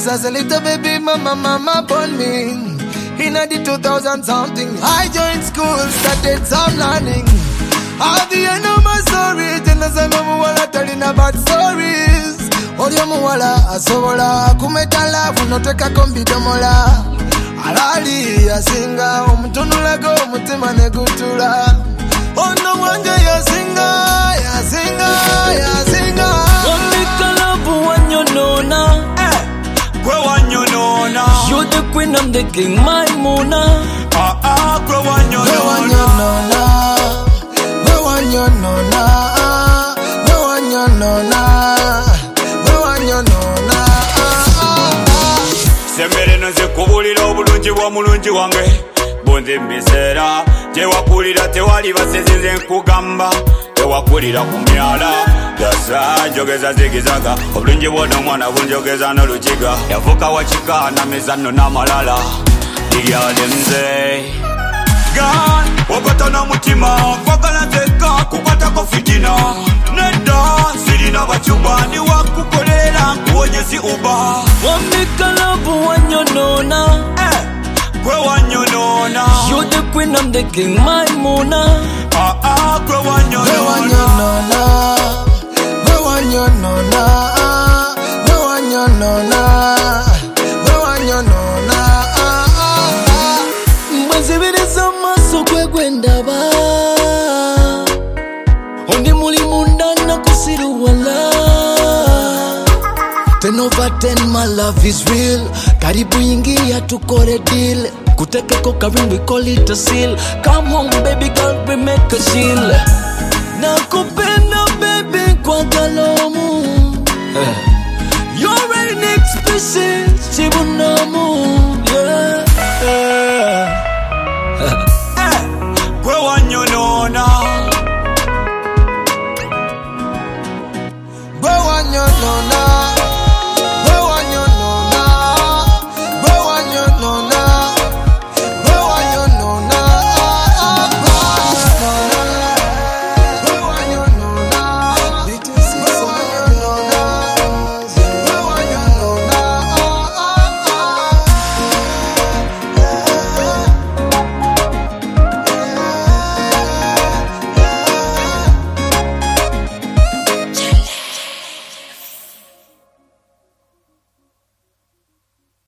Yes, as a little baby, mama born me. In the 2000 something, I joined school, started some learning. At the end of my story, Jenna Muwala telling about stories. Odio Muwala, Asola, Kumetala, Funoteka Kombidomola. Alali, Yasinga, Umutunulago, Mutima Negutula. Oh no wonder Yasinga. You're the queen, I'm the king, my Mona. Sembere nze kubulira obulungi bwa mulungi wange bonze mbisera tewakulira tewali basezinze nkugamba tewakulira ku myala yasa njogeza zigizaga obulungi bw'ono omwana bunjogeza n'olukiga yavuka wakika na mizanno n'amalala digyale nze gan wagata n'omutima kwagala nzeka kukwatako fitina nedda sirina bacuba ni wakukolera nkuwonyezi uba Wambikalabu wanyonona kwe wanyonona. You're the queen, I'm the king, my Mona. Kwe wanyonona. Mbazibiriza amaso kwe gwendaba Ondi muli munda nakusiruwala 10 over 10 my love is real Karibu ingia tukore deal Kuteke koka ring we call it a seal Come home baby girl we make a deal Nakupenda baby kwa galomu You're an next species chibunamu